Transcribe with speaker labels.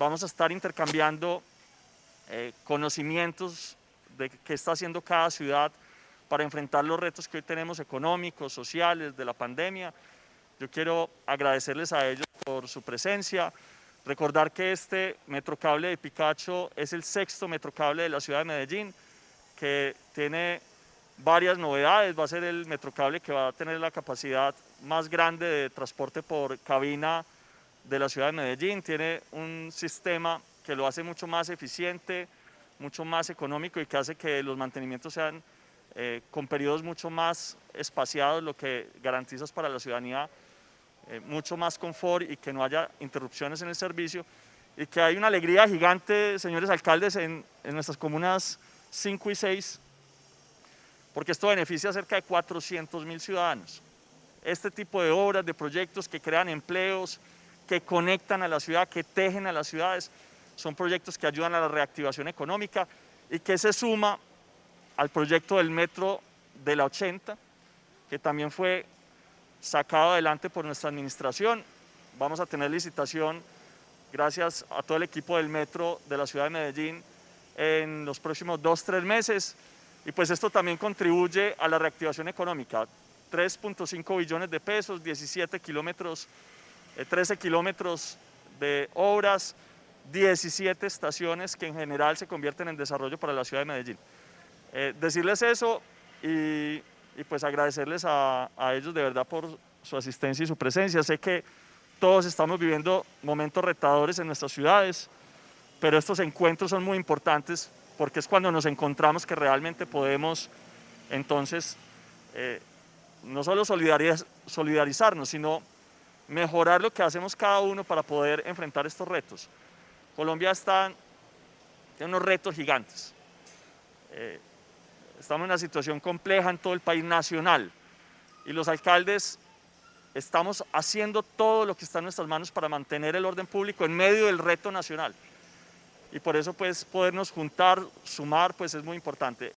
Speaker 1: vamos a estar intercambiando conocimientos de qué está haciendo cada ciudad para enfrentar los retos que hoy tenemos económicos, sociales, de la pandemia. Yo quiero agradecerles a ellos por su presencia, recordar que este metrocable de Picacho es el 6º metrocable de la ciudad de Medellín, que tiene varias novedades. Va a ser el metrocable que va a tener la capacidad más grande de transporte por cabina de la ciudad de Medellín. Tiene un sistema que lo hace mucho más eficiente, mucho más económico y que hace que los mantenimientos sean con periodos mucho más espaciados, lo que garantiza para la ciudadanía mucho más confort y que no haya interrupciones en el servicio, y que hay una alegría gigante, señores alcaldes, en nuestras comunas 5 y 6, porque esto beneficia a cerca de 400.000 ciudadanos. Este tipo de obras, de proyectos que crean empleos, que conectan a la ciudad, que tejen a las ciudades, son proyectos que ayudan a la reactivación económica y que se suma al proyecto del metro de la 80, que también fue sacado adelante por nuestra administración. Vamos a tener licitación, gracias a todo el equipo del metro de la ciudad de Medellín, en los próximos 2-3 meses, y pues esto también contribuye a la reactivación económica. 3.5 billones de pesos, 17 kilómetros, 13 kilómetros de obras, 17 estaciones que en general se convierten en desarrollo para la ciudad de Medellín. Decirles eso y pues agradecerles a ellos de verdad por su asistencia y su presencia. Sé que todos estamos viviendo momentos retadores en nuestras ciudades, pero estos encuentros son muy importantes porque es cuando nos encontramos que realmente podemos entonces no solo solidarizarnos, sino mejorar lo que hacemos cada uno para poder enfrentar estos retos. Colombia tiene unos retos gigantes. Estamos en una situación compleja en todo el país nacional y los alcaldes estamos haciendo todo lo que está en nuestras manos para mantener el orden público en medio del reto nacional. Y por eso pues podernos juntar, sumar, pues es muy importante.